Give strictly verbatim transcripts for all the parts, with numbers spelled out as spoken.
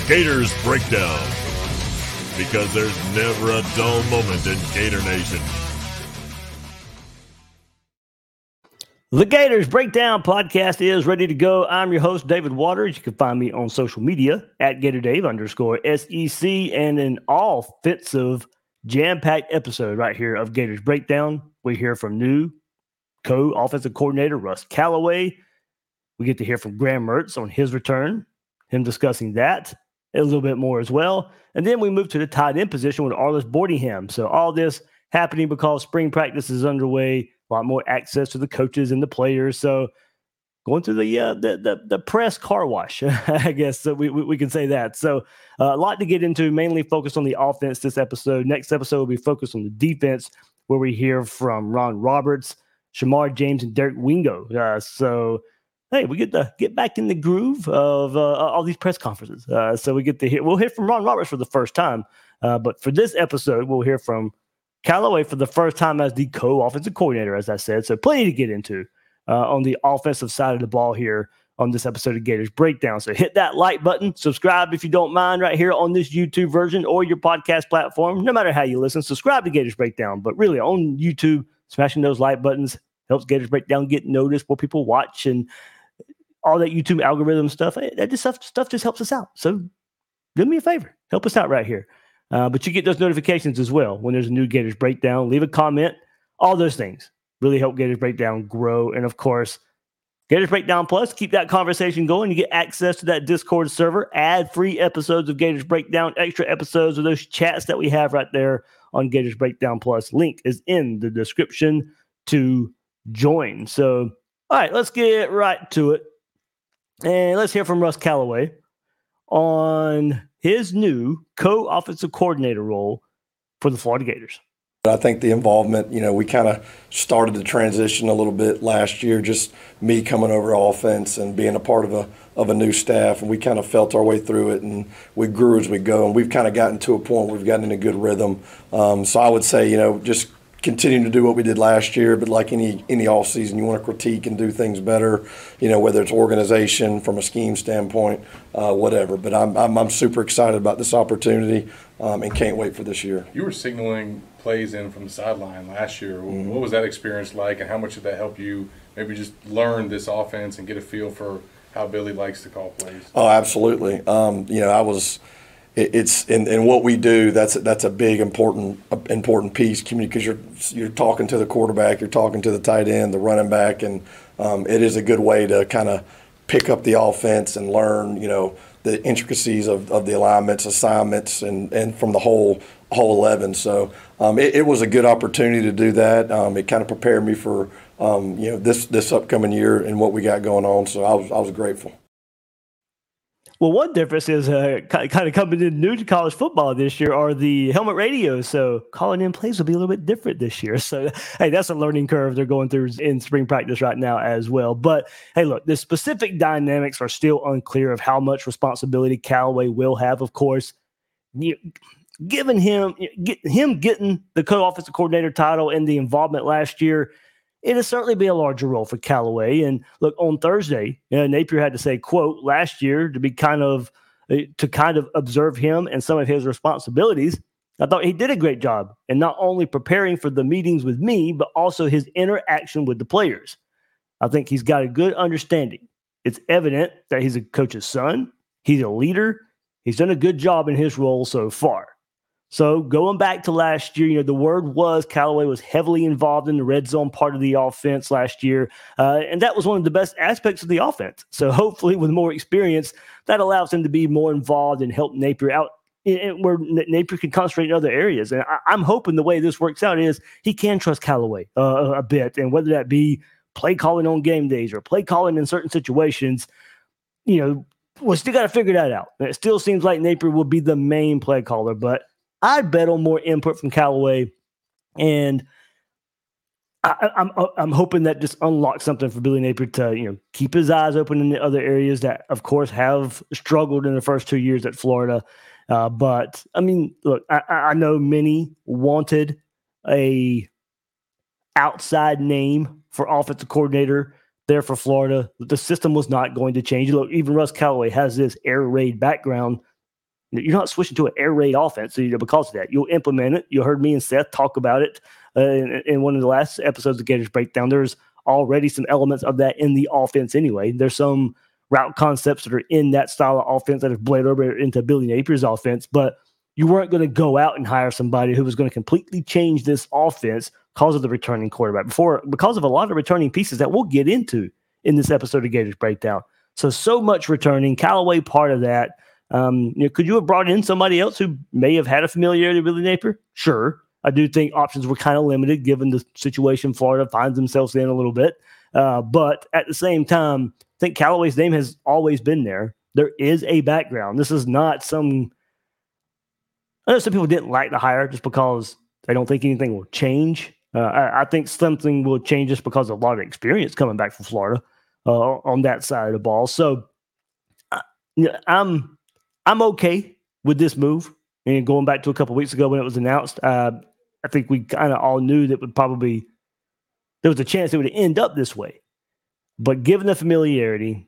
Gators Breakdown, because there's never a dull moment in Gator Nation. The Gators Breakdown podcast is ready to go. I'm your host, David Waters. You can find me on social media at GatorDave underscore S E C, and an all-offensive, jam-packed episode right here of Gators Breakdown. We hear from new co-offensive coordinator Russ Callaway. We get to hear from Graham Mertz on his return, him discussing that a little bit more as well. And then we move to the tight end position with Arlis Boardingham. So all this happening because spring practice is underway, a lot more access to the coaches and the players. So going through the uh, the, the the press car wash, I guess so we, we we can say that. So uh, a lot to get into, mainly focused on the offense this episode. Next episode will be focused on the defense, where we hear from Ron Roberts, Shamar James, and Derek Wingo. Uh, so hey, we get to get back in the groove of uh, all these press conferences. Uh, so we get to hear, we'll hear from Ron Roberts for the first time. Uh, but for this episode, we'll hear from Callaway for the first time as the co-offensive coordinator, as I said. So plenty to get into uh, on the offensive side of the ball here on this episode of Gators Breakdown. So hit that like button, subscribe if you don't mind right here on this YouTube version or your podcast platform. No matter how you listen, subscribe to Gators Breakdown. But really on YouTube, smashing those like buttons helps Gators Breakdown get noticed, more people watch, and all that YouTube algorithm stuff. That just stuff, stuff just helps us out. So do me a favor, help us out right here. Uh, but you get those notifications as well when there's a new Gators Breakdown. Leave a comment. All those things really help Gators Breakdown grow. And of course, Gators Breakdown Plus, keep that conversation going. You get access to that Discord server, ad-free episodes of Gators Breakdown, extra episodes of those chats that we have right there on Gators Breakdown Plus. Link is in the description to join. So, all right, let's get right to it. And let's hear from Russ Callaway on his new co-offensive coordinator role for the Florida Gators. I think the involvement, you know, we kind of started the transition a little bit last year, just me coming over offense and being a part of a of a new staff, and we kind of felt our way through it, and we grew as we go, and we've kind of gotten to a point where we've gotten in a good rhythm. Um, so I would say, you know, just continuing to do what we did last year, but like any any off season, you want to critique and do things better, you know, whether it's organization from a scheme standpoint, uh, whatever. But I'm, I'm I'm super excited about this opportunity um, and can't wait for this year. You were signaling plays in from the sideline last year. Mm-hmm. What was that experience like, and how much did that help you maybe just learn this offense and get a feel for how Billy likes to call plays? Oh, absolutely. Um, you know, I was. It's in, in what we do. That's that's a big important important piece, because you're you're talking to the quarterback, you're talking to the tight end, the running back, and um, it is a good way to kind of pick up the offense and learn, you know, the intricacies of, of the alignments, assignments, and, and from the whole whole eleven. So um, it, it was a good opportunity to do that. Um, it kind of prepared me for um, you know this this upcoming year and what we got going on. So I was I was grateful. Well, one difference is uh, kind of coming in new to college football this year are the helmet radios. So calling in plays will be a little bit different this year. So, hey, that's a learning curve they're going through in spring practice right now as well. But, hey, look, the specific dynamics are still unclear of how much responsibility Callaway will have, of course. You, given him, get, him getting the co-offensive coordinator title and the involvement last year, it'll certainly be a larger role for Callaway. And look, on Thursday, you know, Napier had to say, quote, last year to be kind of to kind of observe him and some of his responsibilities. I thought he did a great job in not only preparing for the meetings with me, but also his interaction with the players. I think he's got a good understanding. It's evident that he's a coach's son. He's a leader. He's done a good job in his role so far. So going back to last year, you know, the word was Callaway was heavily involved in the red zone part of the offense last year. Uh, and that was one of the best aspects of the offense. So hopefully with more experience, that allows him to be more involved and help Napier out in, in, where Napier can concentrate in other areas. And I, I'm hoping the way this works out is he can trust Callaway uh, a bit. And whether that be play calling on game days or play calling in certain situations, you know, we still got to figure that out. And it still seems like Napier will be the main play caller, but I bet on more input from Callaway, and I, I'm I'm hoping that just unlocks something for Billy Napier to, you know, keep his eyes open in the other areas that, of course, have struggled in the first two years at Florida. Uh, but I mean, look, I, I know many wanted a outside name for offensive coordinator there for Florida. The system was not going to change. Look, even Russ Callaway has this air raid background. You're not switching to an air raid offense so, you know, because of that. You'll implement it. You heard me and Seth talk about it uh, in, in one of the last episodes of Gators Breakdown. There's already some elements of that in the offense anyway. There's some route concepts that are in that style of offense that have bled over into Billy Napier's offense, but you weren't going to go out and hire somebody who was going to completely change this offense because of the returning quarterback, before because of a lot of returning pieces that we'll get into in this episode of Gators Breakdown. So, so much returning. Callaway part of that. Um, you know, could you have brought in somebody else who may have had a familiarity with Billy Napier? Sure. I do think options were kind of limited given the situation Florida finds themselves in a little bit. Uh, but at the same time, I think Callaway's name has always been there. There is a background. This is not some – I know some people didn't like the hire just because they don't think anything will change. Uh, I, I think something will change just because of a lot of experience coming back from Florida uh, on that side of the ball. So I, I'm I'm okay with this move. And going back to a couple of weeks ago when it was announced, uh, I think we kind of all knew that would probably there was a chance it would end up this way. But given the familiarity,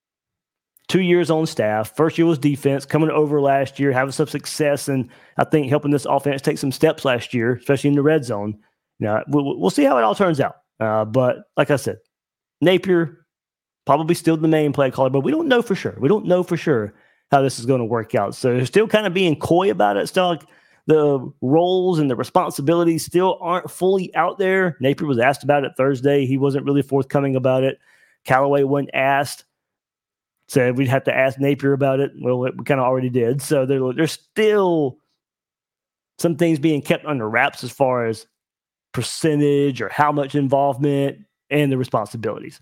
two years on staff, first year was defense, coming over last year, having some success, and I think helping this offense take some steps last year, especially in the red zone. Now, we'll, we'll see how it all turns out. Uh, but like I said, Napier probably still the main play caller, but we don't know for sure. We don't know for sure how this is going to work out. So they're still kind of being coy about it. Still, like the roles and the responsibilities still aren't fully out there. Napier was asked about it Thursday. He wasn't really forthcoming about it. Callaway wasn't asked. Said we'd have to ask Napier about it. Well, we kind of already did. So there, there's still some things being kept under wraps as far as percentage or how much involvement and the responsibilities.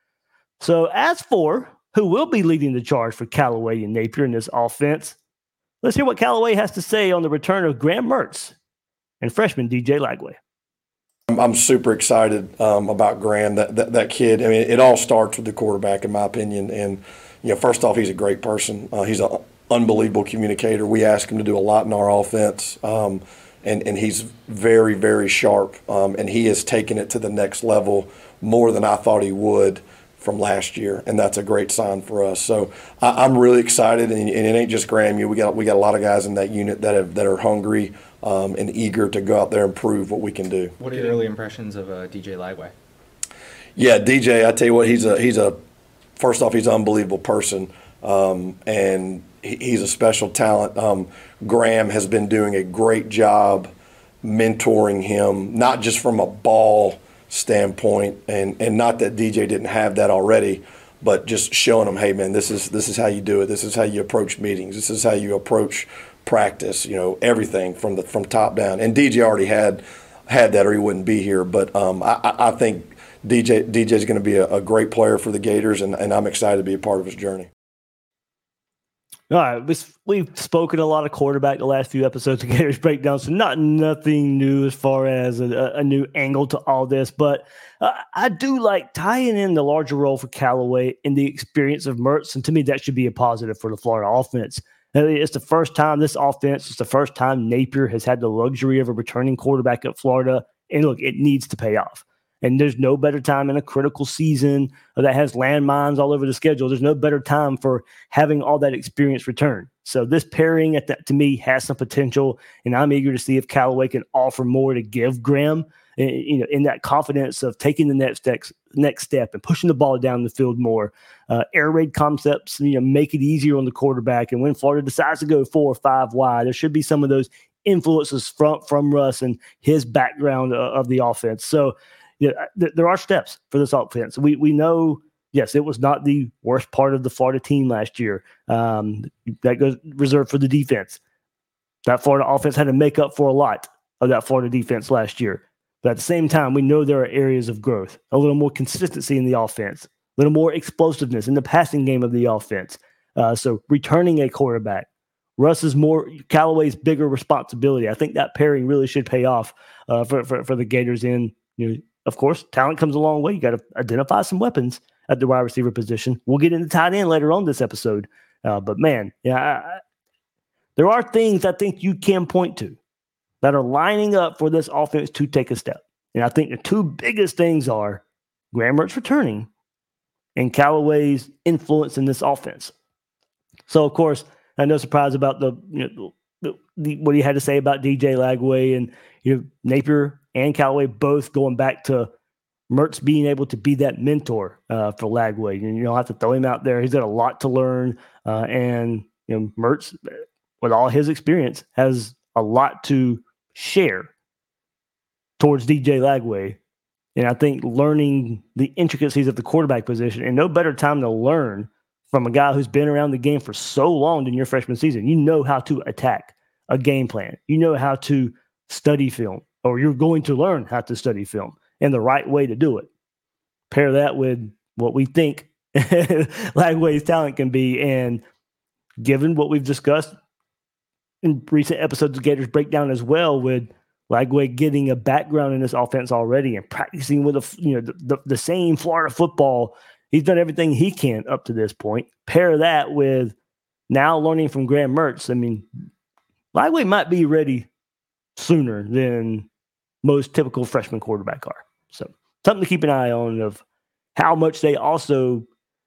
So as for who will be leading the charge for Callaway and Napier in this offense, let's hear what Callaway has to say on the return of Graham Mertz and freshman D J Lagway. I'm super excited um, about Graham, that, that that kid. I mean, it all starts with the quarterback, in my opinion. And, you know, first off, he's a great person. Uh, he's an unbelievable communicator. We ask him to do a lot in our offense, um, and, and he's very, very sharp. Um, and he has taken it to the next level more than I thought he would from last year, and that's a great sign for us. So I, I'm really excited, and, and it ain't just Graham. You, we got we got a lot of guys in that unit that have that are hungry um, and eager to go out there and prove what we can do. What are your early impressions of uh, D J Lagway? Yeah, D J, I tell you what, he's a he's a first off, he's an unbelievable person, um, and he, he's a special talent. Um, Graham has been doing a great job mentoring him, not just from a ball standpoint, and and not that D J didn't have that already, but just showing him, hey man, this is this is how you do it. This is how you approach meetings. This is how you approach practice. You know, everything from the from top down. And D J already had had that, or he wouldn't be here. But um, I, I think D J D J is going to be a, a great player for the Gators, and, and I'm excited to be a part of his journey. All right, we've spoken a lot of quarterback the last few episodes of Gators Breakdown, so not nothing new as far as a, a new angle to all this, but uh, I do like tying in the larger role for Callaway in the experience of Mertz, and to me that should be a positive for the Florida offense. It's the first time this offense, it's the first time Napier has had the luxury of a returning quarterback at Florida, and look, it needs to pay off. And there's no better time in a critical season that has landmines all over the schedule. There's no better time for having all that experience return. So this pairing, at that, to me, has some potential, and I'm eager to see if Callaway can offer more to give Graham, you know, in that confidence of taking the next next, next step and pushing the ball down the field more. Uh, air raid concepts, you know, make it easier on the quarterback. And when Florida decides to go four or five wide, there should be some of those influences from from Russ and his background uh, of the offense. So. Yeah, th- there are steps for this offense. We we know, yes, it was not the worst part of the Florida team last year. Um, that goes reserved for the defense. That Florida offense had to make up for a lot of that Florida defense last year. But at the same time, we know there are areas of growth, a little more consistency in the offense, a little more explosiveness in the passing game of the offense. Uh, so returning a quarterback, Russ is more Callaway's bigger responsibility. I think that pairing really should pay off uh, for, for for the Gators. In you know. Of course, talent comes a long way. You got to identify some weapons at the wide receiver position. We'll get into tight end later on this episode. Uh, but, man, yeah, I, I, there are things I think you can point to that are lining up for this offense to take a step. And I think the two biggest things are Graham Mertz returning and Callaway's influence in this offense. So, of course, Uh, no surprise about the, you know, the, the, what he had to say about D J Lagway, and you know, Napier and Callaway both going back to Mertz being able to be that mentor uh, for Lagway. And you don't have to throw him out there. He's got a lot to learn. Uh, and you know, Mertz, with all his experience, has a lot to share towards D J Lagway. And I think learning the intricacies of the quarterback position, and no better time to learn from a guy who's been around the game for so long in your freshman season. You know how to attack a game plan. You know how to study film, or you're going to learn how to study film and the right way to do it. Pair that with what we think Lagway's talent can be. And given what we've discussed in recent episodes of Gators Breakdown as well, with Lagway getting a background in this offense already and practicing with a, you know, the, the, the same Florida football, he's done everything he can up to this point. Pair that with now learning from Graham Mertz. I mean, Lagway might be ready sooner than most typical freshman quarterback are. So something to keep an eye on, of how much they also,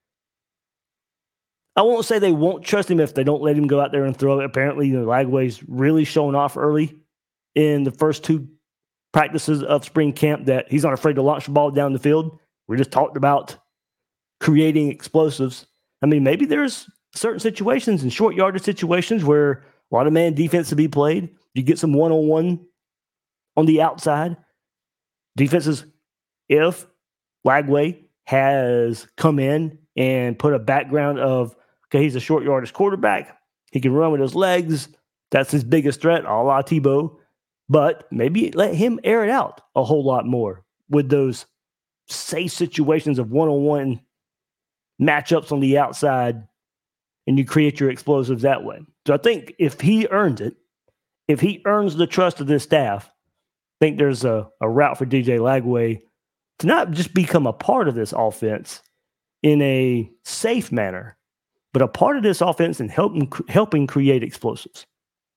I won't say they won't trust him if they don't let him go out there and throw it. Apparently, you know, Lagway's really showing off early in the first two practices of spring camp that he's not afraid to launch the ball down the field. We just talked about creating explosives. I mean, maybe there's certain situations and short yardage situations where a lot of man defense to be played. You get some one-on-one on the outside. Defenses, if Lagway has come in and put a background of, okay, he's a short yardage quarterback, he can run with his legs, that's his biggest threat, a la Tebow, but maybe let him air it out a whole lot more with those safe situations of one-on-one matchups on the outside, and you create your explosives that way. So I think if he earns it, if he earns the trust of this staff, I think there's a, a route for D J Lagway to not just become a part of this offense in a safe manner, but a part of this offense and helping, helping create explosives.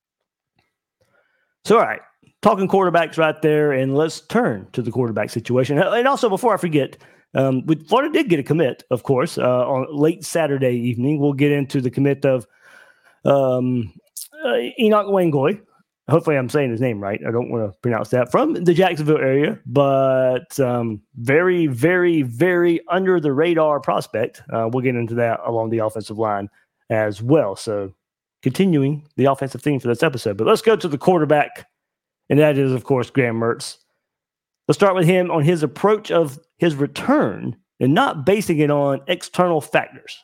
So, all right, talking quarterbacks right there, and let's turn to the quarterback situation. And also, before I forget, um, Florida did get a commit, of course, uh, on late Saturday evening. We'll get into the commit of um, uh, Enoch Wangoy. Hopefully I'm saying his name right. I don't want to pronounce that. From the Jacksonville area, but um, very, very, very under the radar prospect. Uh, we'll get into that along the offensive line as well. So continuing the offensive theme for this episode. But let's go to the quarterback, and that is, of course, Graham Mertz. Let's start with him on his approach of his return and not basing it on external factors.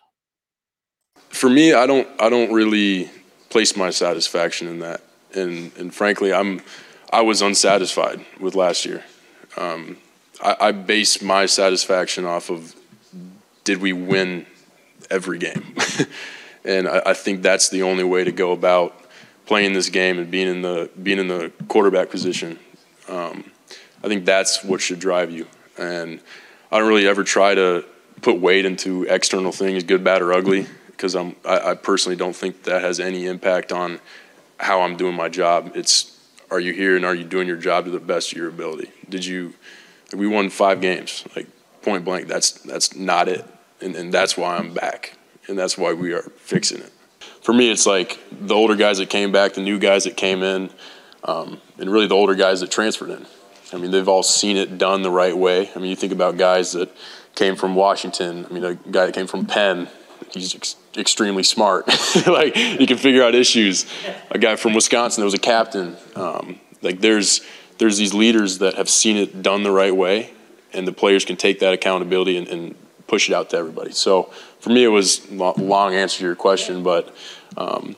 For me, I don't I don't really place my satisfaction in that. And and frankly, I'm I was unsatisfied with last year. Um, I, I base my satisfaction off of, did we win every game? And I, I think that's the only way to go about playing this game and being in the being in the quarterback position. Um, I think that's what should drive you. And I don't really ever try to put weight into external things, good, bad, or ugly, because I'm I, I personally don't think that has any impact on how I'm doing my job. It's, are you here and are you doing your job to the best of your ability? Did you, we won five games, like point blank, that's that's not it. And, and that's why I'm back. And that's why we are fixing it. For me, it's like the older guys that came back, the new guys that came in, um, and really the older guys that transferred in. I mean, they've all seen it done the right way. I mean, you think about guys that came from Washington. I mean, a guy that came from Penn, he's ex- extremely smart. Like, he can figure out issues. A guy from Wisconsin that was a captain. Um, like, there's there's these leaders that have seen it done the right way, and the players can take that accountability and, and push it out to everybody. So for me, it was a long answer to your question, but um,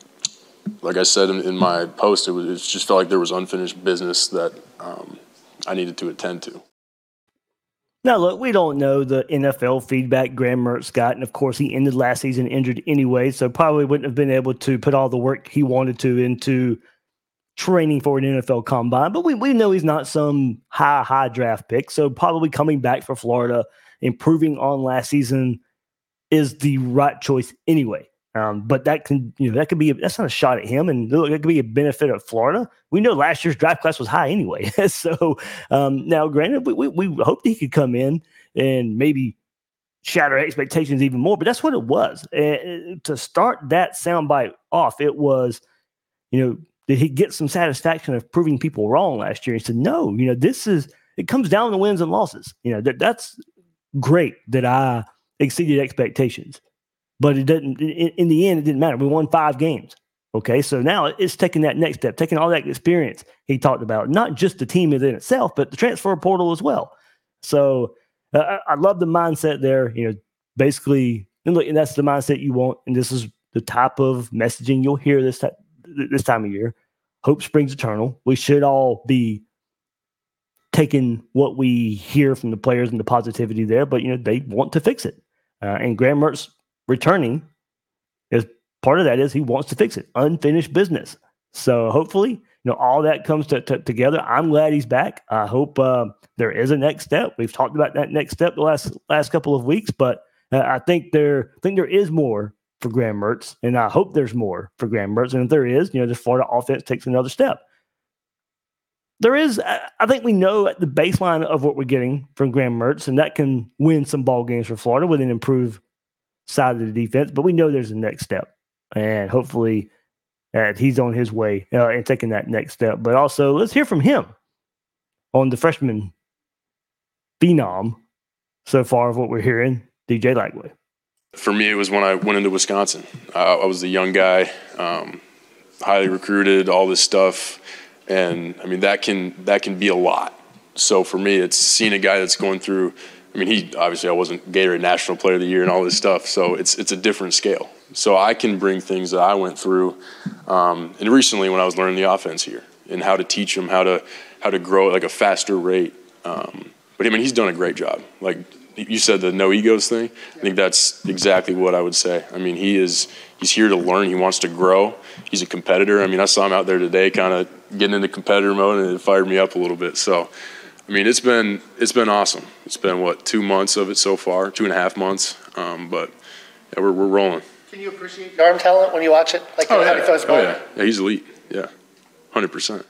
like I said in, in my post, it, was, it just felt like there was unfinished business that um, I needed to attend to. Now, look, we don't know the N F L feedback Graham Mertz got, and of course, he ended last season injured anyway, so probably wouldn't have been able to put all the work he wanted to into training for an N F L combine. But we, we know he's not some high, high draft pick, so probably coming back for Florida, improving on last season is the right choice anyway. Um, but that can, you know, that could be, a, that's not a shot at him, and look, that could be a benefit of Florida. We know last year's draft class was high anyway. So um, now, granted, we, we, we hoped he could come in and maybe shatter expectations even more, but that's what it was. And to start that soundbite off, it was, you know, did he get some satisfaction of proving people wrong last year? He said, no, you know, this is, it comes down to wins and losses. You know, that that's great that I exceeded expectations, but it didn't, in, in the end, it didn't matter. We won five games. Okay. So now it's taking that next step, taking all that experience he talked about, not just the team within itself, but the transfer portal as well. So uh, I, I love the mindset there, you know, basically, and look, and that's the mindset you want. And this is the type of messaging you'll hear this, type, this time of year. Hope springs eternal. We should all be taking what we hear from the players and the positivity there, but, you know, they want to fix it. Uh, and Graham Mertz returning is part of that is he wants to fix it. Unfinished business. So hopefully, you know, all that comes to, to, together. I'm glad he's back. I hope uh, there is a next step. We've talked about that next step the last last couple of weeks, but uh, I think there I think there is more for Graham Mertz, and I hope there's more for Graham Mertz. And if there is, you know, the Florida offense takes another step. There is, I think we know at the baseline of what we're getting from Graham Mertz, and that can win some ball games for Florida with an improved side of the defense. But we know there's a next step, and hopefully uh, he's on his way uh, and taking that next step. But also, let's hear from him on the freshman phenom so far of what we're hearing, D J Lagway. For me, it was when I went into Wisconsin. Uh, I was the young guy, um, highly recruited, all this stuff. And I mean, that can that can be a lot. So for me, it's seeing a guy that's going through. I mean, he obviously I wasn't Gatorade National Player of the Year and all this stuff. So it's it's a different scale. So I can bring things that I went through. Um, and recently, when I was learning the offense here and how to teach him how to how to grow at like a faster rate. Um, but I mean, he's done a great job. Like you said, the no egos thing. I think that's exactly what I would say. I mean, he is he's here to learn. He wants to grow. He's a competitor. I mean, I saw him out there today, kind of getting into competitor mode, and it fired me up a little bit. So, I mean, it's been it's been awesome. It's been what two months of it so far, two and a half months. Um, but yeah, we're we're rolling. Can you appreciate your arm talent when you watch it? Like oh, how yeah. he throws the oh ball? yeah, yeah, he's elite. Yeah, hundred percent.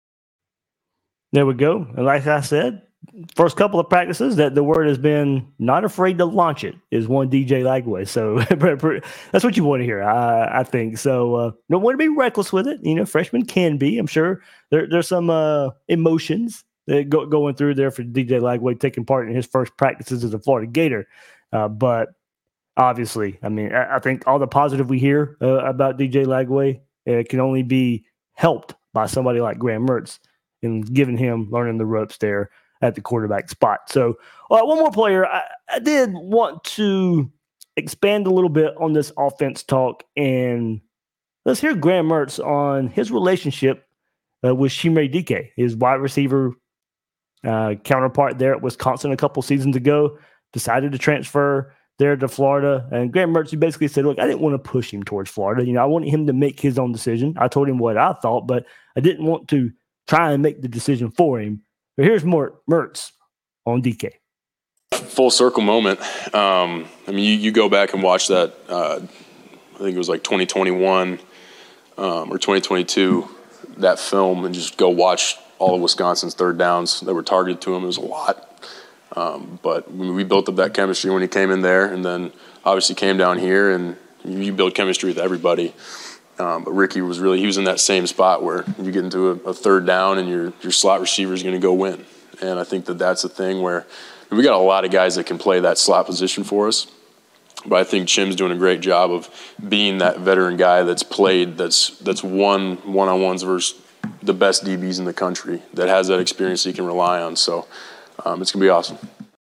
There we go. And like I said, first couple of practices that the word has been not afraid to launch it is one D J Lagway. So that's what you want to hear, I, I think. So uh, don't want to be reckless with it. You know, freshmen can be. I'm sure there, there's some uh, emotions that go, going through there for D J Lagway taking part in his first practices as a Florida Gator. Uh, but obviously, I mean, I, I think all the positive we hear uh, about D J Lagway uh, can only be helped by somebody like Graham Mertz and giving him learning the ropes there at the quarterback spot. So uh, one more player, I, I did want to expand a little bit on this offense talk, and let's hear Graham Mertz on his relationship uh, with Chimere Dike, his wide receiver uh, counterpart there at Wisconsin a couple seasons ago, decided to transfer there to Florida. And Graham Mertz, he basically said, look, I didn't want to push him towards Florida. You know, I wanted him to make his own decision. I told him what I thought, but I didn't want to try and make the decision for him. But here's more Mertz on D K. Full circle moment. Um, I mean, you, you go back and watch that, uh, I think it was like twenty twenty-one um, or twenty twenty-two, that film, and just go watch all of Wisconsin's third downs that were targeted to him. It was a lot. Um, but we built up that chemistry when he came in there, and then obviously came down here, and you build chemistry with everybody. Um, but Ricky was really, he was in that same spot where you get into a, a third down and your your slot receiver is going to go win. And I think that that's a thing where we got a lot of guys that can play that slot position for us. But I think Chim's doing a great job of being that veteran guy that's played, that's that's won one-on-ones versus the best D Bs in the country, that has that experience he can rely on. So um, it's going to be awesome.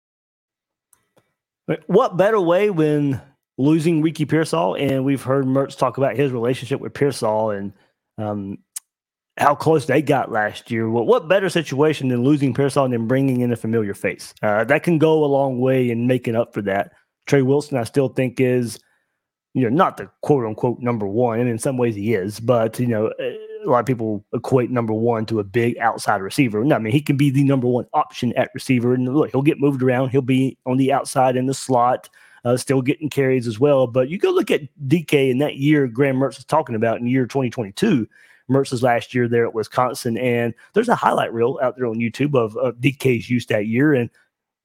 What better way when losing Ricky Pearsall, and we've heard Mertz talk about his relationship with Pearsall and um, how close they got last year. Well, what better situation than losing Pearsall and then bringing in a familiar face? Uh, that can go a long way in making up for that. Trey Wilson, I still think, is, you know, not the quote-unquote number one, and in some ways he is, but, you know, a lot of people equate number one to a big outside receiver. No, I mean, he can be the number one option at receiver, and look, he'll get moved around. He'll be on the outside in the slot, Uh, still getting carries as well. But you go look at D K in that year Graham Mertz is talking about in the year twenty twenty-two, Mertz's last year there at Wisconsin. And there's a highlight reel out there on YouTube of, of D K's use that year. And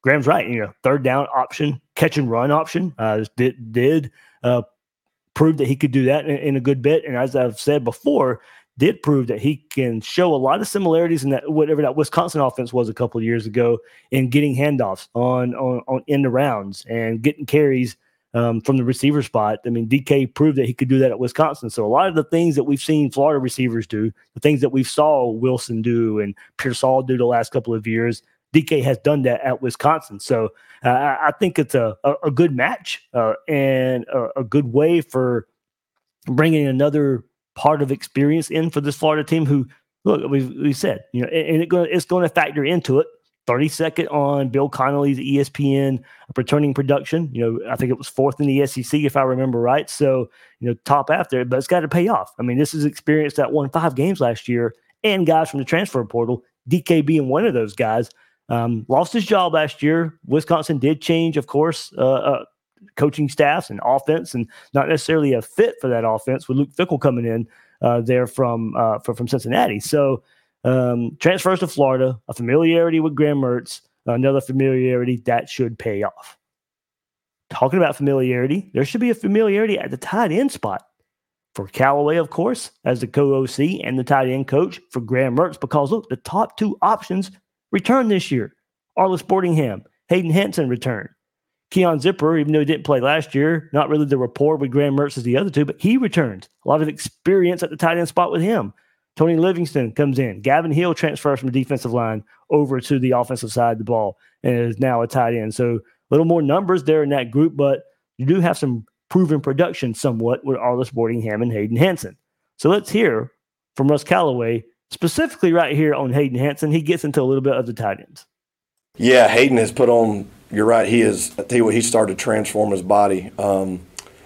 Graham's right. You know, third down option, catch and run option. Uh, did did uh, prove that he could do that in, in a good bit. And as I've said before, did prove that he can show a lot of similarities in that whatever that Wisconsin offense was a couple of years ago in getting handoffs on on on end arounds and getting carries um, from the receiver spot. I mean, D K proved that he could do that at Wisconsin. So a lot of the things that we've seen Florida receivers do, the things that we've saw Wilson do and Pearsall do the last couple of years, D K has done that at Wisconsin. So uh, I think it's a, a, a good match uh, and a, a good way for bringing another part of experience in for this Florida team who, look, we we said, you know, and it gonna, it's going to factor into it. thirty-second on Bill Connolly's E S P N returning production. You know, I think it was fourth in the S E C, if I remember right. So, you know, top after, but it's got to pay off. I mean, this is experience that won five games last year and guys from the transfer portal, D K being one of those guys. Um, lost his job last year. Wisconsin did change, of course, uh, uh, coaching staffs and offense, and not necessarily a fit for that offense with Luke Fickell coming in uh, there from, uh, from from Cincinnati. So um, transfers to Florida, a familiarity with Graham Mertz, another familiarity that should pay off. Talking about familiarity, there should be a familiarity at the tight end spot for Callaway, of course, as the co-O C and the tight end coach for Graham Mertz, because look, the top two options returned this year. Arlis Boardingham, Hayden Hansen returned. Keon Zipper, even though he didn't play last year, not really the rapport with Graham Mertz as the other two, but he returned. A lot of experience at the tight end spot with him. Tony Livingston comes in. Gavin Hill transfers from the defensive line over to the offensive side of the ball and is now a tight end. So a little more numbers there in that group, but you do have some proven production somewhat with Arlis Boardingham and Hayden Hansen. So let's hear from Russ Callaway, specifically right here on Hayden Hansen. He gets into a little bit of the tight ends. Yeah, Hayden has put on, you're right, he is, I tell you what, he started to transform his body, um,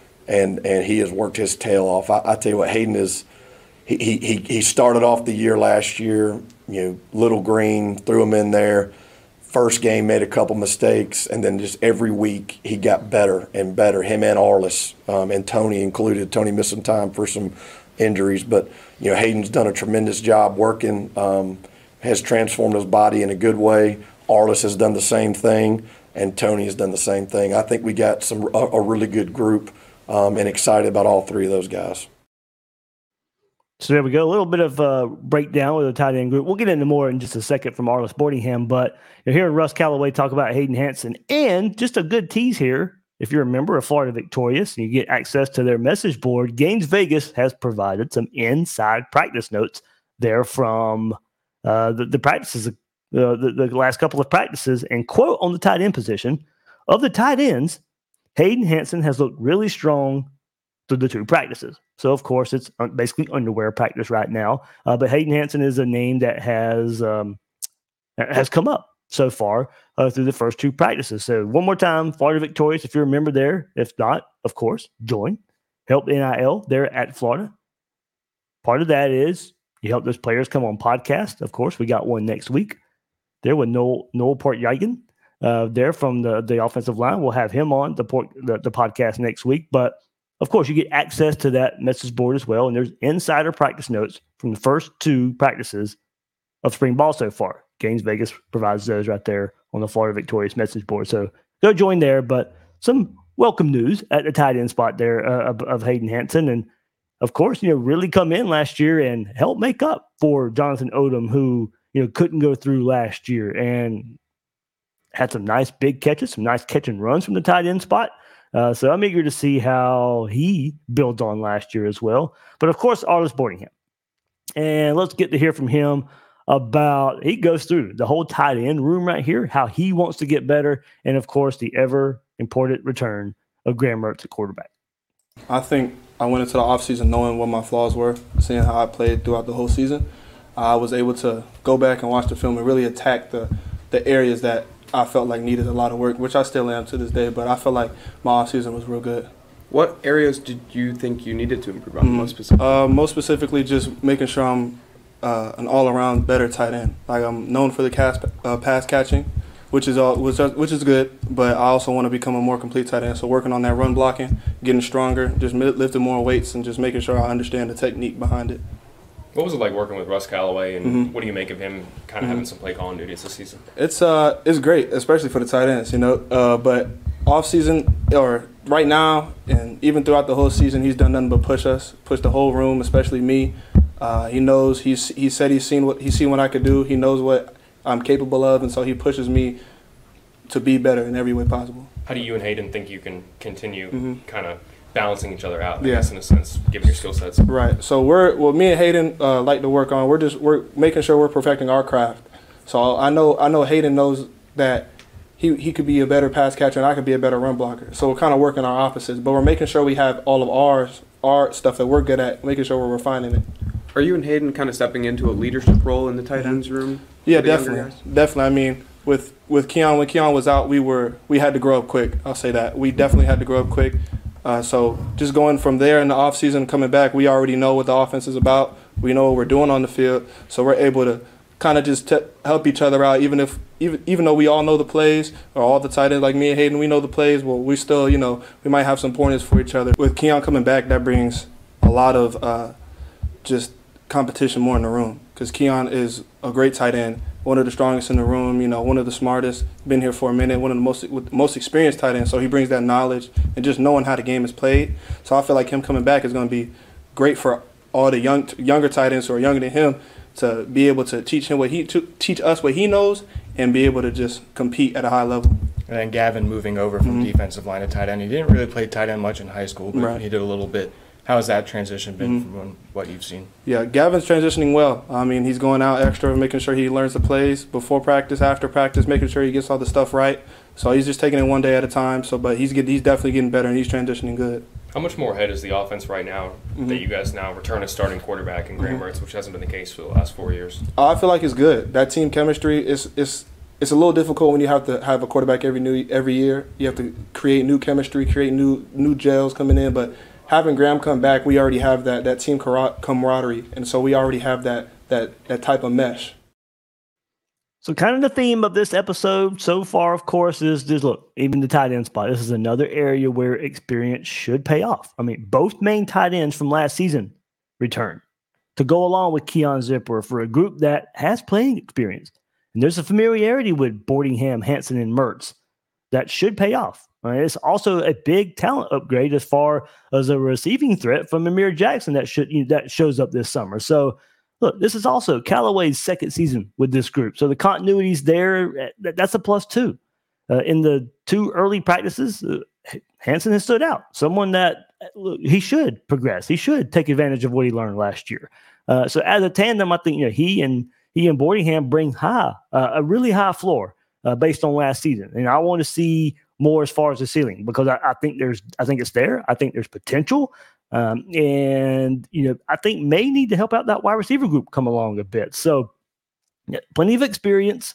and and he has worked his tail off. I, I tell you what, Hayden is, he, he he started off the year last year, you know, little green, threw him in there. First game, made a couple mistakes, and then just every week he got better and better, him and Arlis, um, and Tony included. Tony missed some time for some injuries, but, you know, Hayden's done a tremendous job working, um, has transformed his body in a good way. Arlis has done the same thing, and Tony has done the same thing. I think we got some a, a really good group, um, and excited about all three of those guys. So there we go. A little bit of uh, breakdown with the tight end group. We'll get into more in just a second from Arlis Boardingham, but you're hearing Russ Callaway talk about Hayden Hansen, and just a good tease here. If you're a member of Florida Victorious and you get access to their message board, Gaines Vegas has provided some inside practice notes there from uh, the, the practices, uh, the, the last couple of practices, and quote on the tight end position, of the tight ends, Hayden Hansen has looked really strong through the two practices. So, of course, it's basically underwear practice right now. Uh, but Hayden Hansen is a name that has um, has come up so far uh, through the first two practices. So, one more time, Florida Victorious, if you're a member there. If not, of course, join. Help N I L there at Florida. Part of that is you help those players come on podcast. Of course, we got one next week there with Noel, Noel Port-Yagan uh, there from the, the offensive line. We'll have him on the, port, the, the podcast next week. But of course, you get access to that message board as well. And there's insider practice notes from the first two practices of spring ball so far. Gaines Vegas provides those right there on the Florida Victorious message board. So go join there. But some welcome news at the tight end spot there uh, of, of Hayden Hansen. And of course, you know, really come in last year and help make up for Jonathan Odom, who, you know, couldn't go through last year and had some nice big catches, some nice catch and runs from the tight end spot. Uh, so I'm eager to see how he builds on last year as well. But of course, Arlis Boardingham. And let's get to hear from him about, he goes through the whole tight end room right here, how he wants to get better, and of course, the ever important return of Graham Mertz at quarterback. I think I went into the offseason knowing what my flaws were, seeing how I played throughout the whole season. I was able to go back and watch the film and really attack the, the areas that I felt like needed a lot of work, which I still am to this day, but I felt like my offseason was real good. What areas did you think you needed to improve on mm-hmm. most specifically? Uh, most specifically, just making sure I'm uh, an all-around better tight end. Like, I'm known for the cast, uh, pass catching, which is all, which, which is good, but I also want to become a more complete tight end. So working on that run blocking, getting stronger, just lifting more weights, and just making sure I understand the technique behind it. What was it like working with Russ Callaway, and Mm-hmm. what do you make of him kind of Mhm. having some play calling duties this season? It's uh it's great, especially for the tight ends, you know. Uh, but off season or right now, and even throughout the whole season, he's done nothing but push us, push the whole room, especially me. Uh, he knows he's he said he's seen what he's seen what I could do. He knows what I'm capable of, and so he pushes me to be better in every way possible. How do you and Hayden think you can continue Mhm. kind of balancing each other out, I Yeah. guess, in a sense, given your skill sets? Right. So we're well, me and Hayden uh, like to work on. We're just we're making sure we're perfecting our craft. So I know I know Hayden knows that he he could be a better pass catcher and I could be a better run blocker. So we're kind of working our opposites, but we're making sure we have all of ours our stuff that we're good at, making sure we're refining it. Are you and Hayden kind of stepping into a leadership role in the tight ends room? Yeah, for the younger definitely, guys? definitely. I mean, with with Keon, when Keon was out, we were we had to grow up quick. I'll say that we definitely had to grow up quick. Uh, so just going from there in the off season, coming back, we already know what the offense is about. We know what we're doing on the field, so we're able to kind of just te- help each other out. Even if even even though we all know the plays, or all the tight ends like me and Hayden, we know the plays. Well, we still, you know, we might have some pointers for each other. With Keon coming back, that brings a lot of uh, just competition more in the room, because Keon is a great tight end, one of the strongest in the room, you know, one of the smartest, been here for a minute, one of the most with most experienced tight ends. So he brings that knowledge and just knowing how the game is played. So I feel like him coming back is going to be great for all the young younger tight ends who are younger than him, to be able to teach him what he to teach us what he knows and be able to just compete at a high level. And then Gavin moving over from Mhm. defensive line to tight end. He didn't really play tight end much in high school, but Right. he did a little bit. How has that transition been Mhm. from what you've seen? Yeah, Gavin's transitioning well. I mean, he's going out extra, making sure he learns the plays before practice, after practice, making sure he gets all the stuff right. So he's just taking it one day at a time. So, but he's get, he's definitely getting better and he's transitioning good. How much more ahead is the offense right now Mhm. that you guys now return a starting quarterback in Graham Mhm. Mertz, which hasn't been the case for the last four years? Uh, I feel like it's good. That team chemistry is is it's a little difficult when you have to have a quarterback every new every year. You have to create new chemistry, create new new gels coming in. But having Graham come back, we already have that that team camaraderie, and so we already have that that that type of mesh. So kind of the theme of this episode so far, of course, is this look, even the tight end spot. This is another area where experience should pay off. I mean, both main tight ends from last season return to go along with Keon Zipper for a group that has playing experience. And there's a familiarity with Boardingham, Hansen, and Mertz that should pay off. I mean, it's also a big talent upgrade as far as a receiving threat from Amir Jackson that should you know, that shows up this summer. So look, this is also Callaway's second season with this group. So the continuity's there. That's a plus too. Uh, in the two early practices, uh, Hansen has stood out. Someone that look, he should progress. He should take advantage of what he learned last year. Uh, so as a tandem, I think you know he and he and Boardingham bring high, uh, a really high floor uh, based on last season. And I want to see more as far as the ceiling, because I, I think there's, I think it's there. I think there's potential. Um, and, you know, I think may need to help out that wide receiver group come along a bit. So yeah, plenty of experience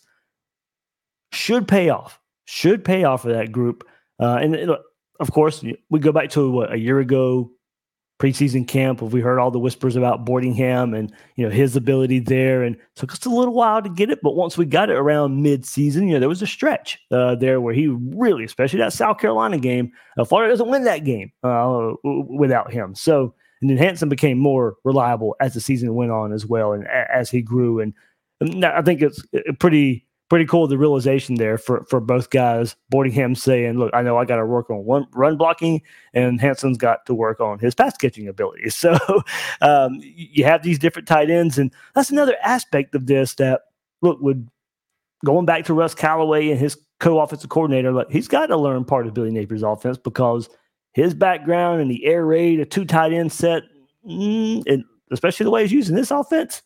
should pay off, should pay off for that group. Uh, and look, of course, we go back to what, a year ago, preseason camp, we heard all the whispers about Boardingham and, you know, his ability there. And it took us a little while to get it. But once we got it around mid-season, you know, there was a stretch uh, there where he really, especially that South Carolina game, uh, Florida doesn't win that game uh, without him. So, and then Hansen became more reliable as the season went on as well, and a- as he grew. And, and I think it's pretty pretty cool, the realization there for, for both guys. Boardingham saying, look, I know I got to work on one run blocking, and Hansen's got to work on his pass catching ability. So um, you have these different tight ends, and that's another aspect of this that, look, would going back to Russ Callaway and his co-offensive coordinator, look, he's got to learn part of Billy Napier's offense, because his background and the air raid, a two tight end set, mm, and especially the way he's using this offense,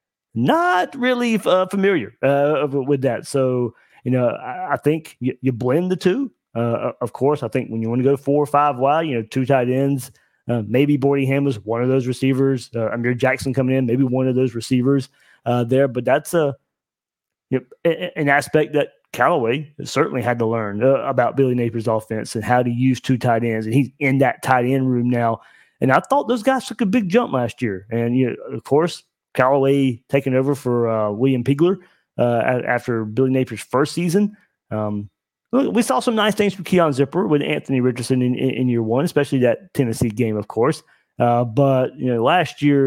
not really uh, familiar uh, with that. So, you know, I, I think you, you blend the two. Uh, of course, I think when you want to go four or five wide, you know, two tight ends, uh, maybe Boardingham was one of those receivers. Uh, Amir Jackson coming in, maybe one of those receivers uh, there. But that's a, you know, an aspect that Callaway certainly had to learn uh, about Billy Napier's offense and how to use two tight ends. And he's in that tight end room now. And I thought those guys took a big jump last year. And, you know, of course, Callaway taking over for uh, William Pigler uh, after Billy Napier's first season. Um, we saw some nice things from Keon Zipper with Anthony Richardson in, in, in year one, especially that Tennessee game, of course. Uh, but, you know, last year,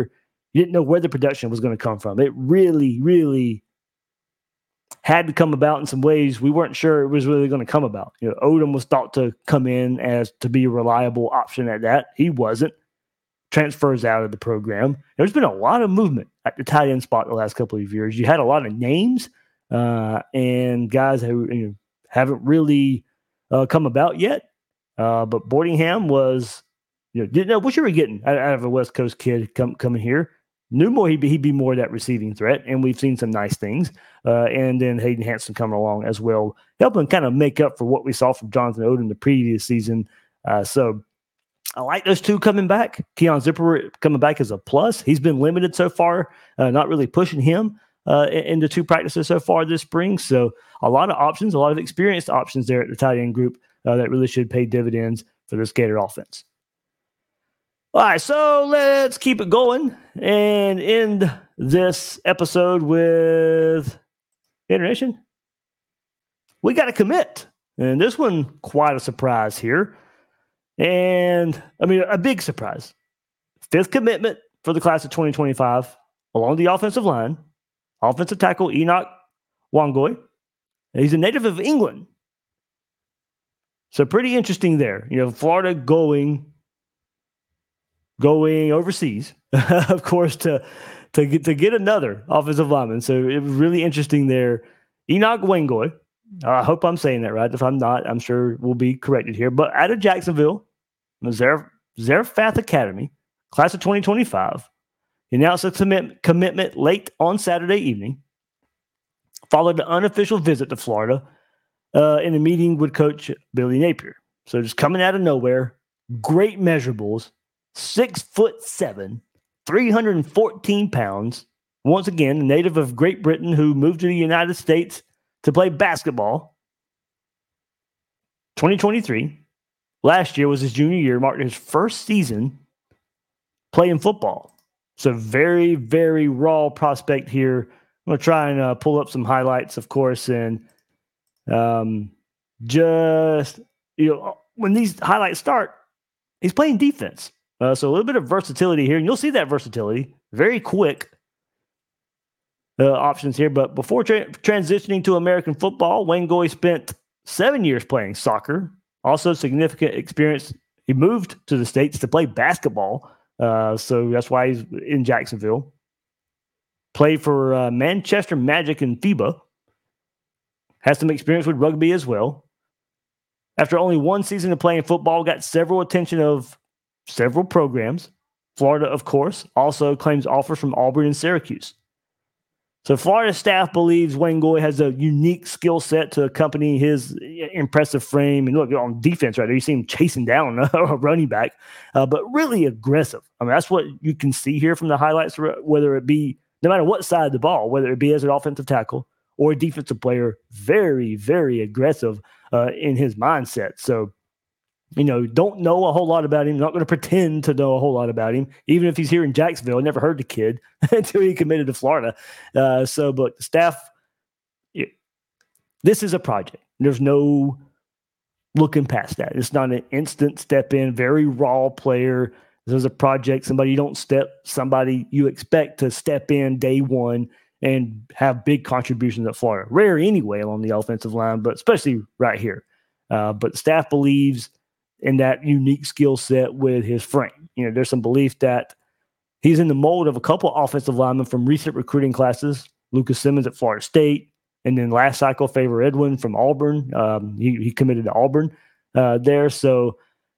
You didn't know where the production was going to come from. It really, really had to come about in some ways we weren't sure it was really going to come about. You know, Odom was thought to come in as to be a reliable option at that. He wasn't. Transfers out of the program. There's been a lot of movement at the tight end spot the last couple of years. You had a lot of names uh, and guys who you know, haven't really uh, come about yet. Uh, but Boardingham was, you know, didn't know what you were getting out, out of a West Coast kid come, coming here. Knew more he'd be, he'd be more that receiving threat, and we've seen some nice things. Uh, and then Hayden Hanson coming along as well, helping kind of make up for what we saw from Jonathan Odom the previous season. Uh, so I like those two coming back. Keon Zipper coming back as a plus. He's been limited so far, uh, not really pushing him uh, into two practices so far this spring. So a lot of options, a lot of experienced options there at the tight end group uh, that really should pay dividends for this Gator offense. All right, so let's keep it going and end this episode with intermission. We got to commit, and this one quite a surprise here. And, I mean, a big surprise. Fifth commitment for the class of twenty twenty-five along the offensive line. Offensive tackle Enoch Wangoy. He's a native of England. So pretty interesting there. You know, Florida going going overseas, of course, to to get to get another offensive lineman. So it was really interesting there. Enoch Wangoy. Uh, I hope I'm saying that right. If I'm not, I'm sure we'll be corrected here. But out of Jacksonville, Zaref, Zarephath Academy, class of twenty twenty-five, he announced a commit, commitment late on Saturday evening, followed an unofficial visit to Florida uh, in a meeting with Coach Billy Napier. So just coming out of nowhere, great measurables, six foot seven, three hundred fourteen pounds. Once again, a native of Great Britain who moved to the United States to play basketball. twenty twenty-three, last year was his junior year, marked his first season playing football. So very, very raw prospect here. I'm going to try and uh, pull up some highlights, of course, and um, just, you know, when these highlights start, he's playing defense. Uh, so a little bit of versatility here, and you'll see that versatility. Very quick uh, options here. But before tra- transitioning to American football, Wangoy spent seven years playing soccer. Also significant experience. He moved to the States to play basketball. Uh, so that's why he's in Jacksonville. Played for uh, Manchester Magic and FIBA. Has some experience with rugby as well. After only one season of playing football, got several attention of several programs. Florida, of course, also claims offers from Auburn and Syracuse. So Florida staff believes Wangoy has a unique skill set to accompany his impressive frame. And look, on defense right there, you see him chasing down a running back, uh, but really aggressive. I mean, that's what you can see here from the highlights, whether it be, no matter what side of the ball, whether it be as an offensive tackle or a defensive player, very, very aggressive uh, in his mindset. So, you know, don't know a whole lot about him. Not going to pretend to know a whole lot about him, even if he's here in Jacksonville. I never heard the kid until he committed to Florida. Uh, so, but the staff, it, this is a project. There's no looking past that. It's not an instant step in, very raw player. This is a project. Somebody you don't step, somebody you expect to step in day one and have big contributions at Florida. Rare anyway along the offensive line, but especially right here. Uh, but staff believes in that unique skill set with his frame. You know, there's some belief that he's in the mold of a couple offensive linemen from recent recruiting classes. Lucas Simmons at Florida State, and then last cycle, Favor Edwin from Auburn. Um, he, he committed to Auburn uh, there. So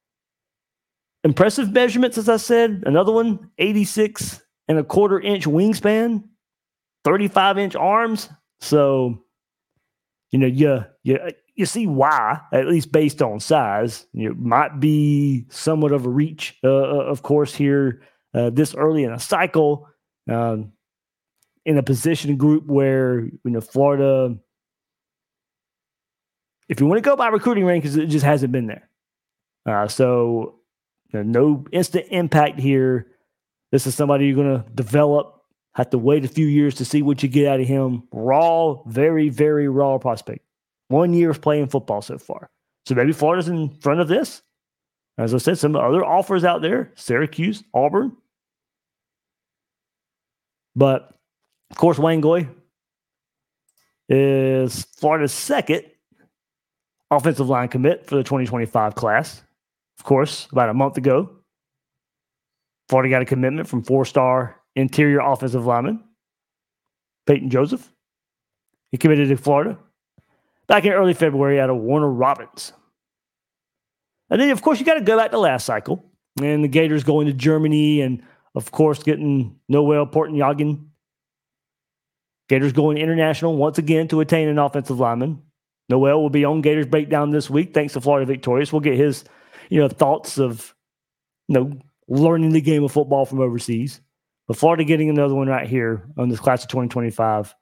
impressive measurements, as I said. Another one, eighty-six and a quarter inch wingspan, thirty-five inch arms. So, you know, you, you, you see why, at least based on size. You know, might be somewhat of a reach, uh, of course, here uh, this early in a cycle, um, in a position group where, you know, Florida, if you want to go by recruiting rankings, it just hasn't been there. Uh, so, you know, no instant impact here. This is somebody you're going to develop, have to wait a few years to see what you get out of him. Raw, very, very raw prospect. One year of playing football so far. So maybe Florida's in front of this. As I said, some other offers out there, Syracuse, Auburn. But, of course, Wayne Goy is Florida's second offensive line commit for the twenty twenty-five class. Of course, about a month ago, Florida got a commitment from four-star interior offensive lineman Peyton Joseph. He committed to Florida back in early February out of Warner Robins. And then, of course, you got to go back to last cycle. And the Gators going to Germany and, of course, getting Noel Portenjagen. Gators going international once again to attain an offensive lineman. Noel will be on Gators Breakdown this week, thanks to Florida Victorious. We'll get his, you know, thoughts of, you know, learning the game of football from overseas. But Florida getting another one right here on this class of twenty twenty-five.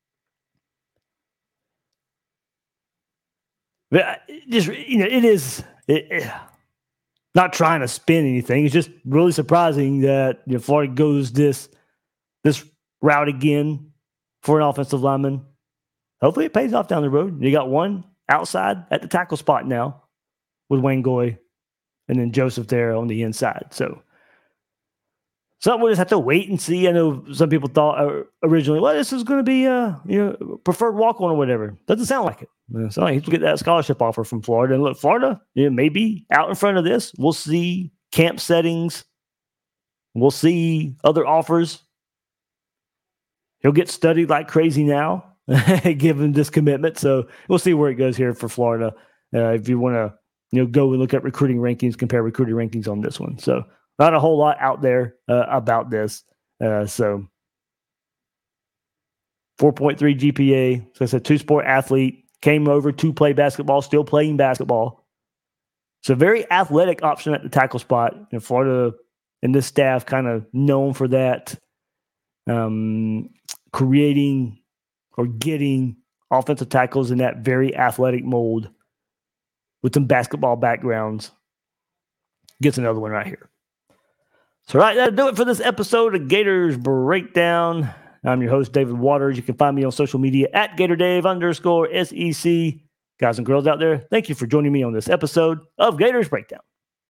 But just, you know, it is it, it, not trying to spin anything. It's just really surprising that, you know, Florida goes this this route again for an offensive lineman. Hopefully it pays off down the road. You got one outside at the tackle spot now with Wayne Goy and then Joseph there on the inside. So something we'll just have to wait and see. I know some people thought uh, originally, well, this is going to be a you know, preferred walk-on or whatever. Doesn't sound like it. It sounds like he's going to get that scholarship offer from Florida. And look, Florida, you know, maybe out in front of this. We'll see camp settings. We'll see other offers. He'll get studied like crazy now, given this commitment. So we'll see where it goes here for Florida. Uh, if you want to, you know, go and look at recruiting rankings, compare recruiting rankings on this one. So not a whole lot out there uh, about this. Uh, so four point three G P A. So it's a two-sport athlete. Came over to play basketball, still playing basketball. So very athletic option at the tackle spot. And Florida and this staff kind of known for that. Um, creating or getting offensive tackles in that very athletic mold with some basketball backgrounds. Gets another one right here. So, right, that'll do it for this episode of Gators Breakdown. I'm your host, David Waters. You can find me on social media at GatorDave underscore S E C. Guys and girls out there, thank you for joining me on this episode of Gators Breakdown.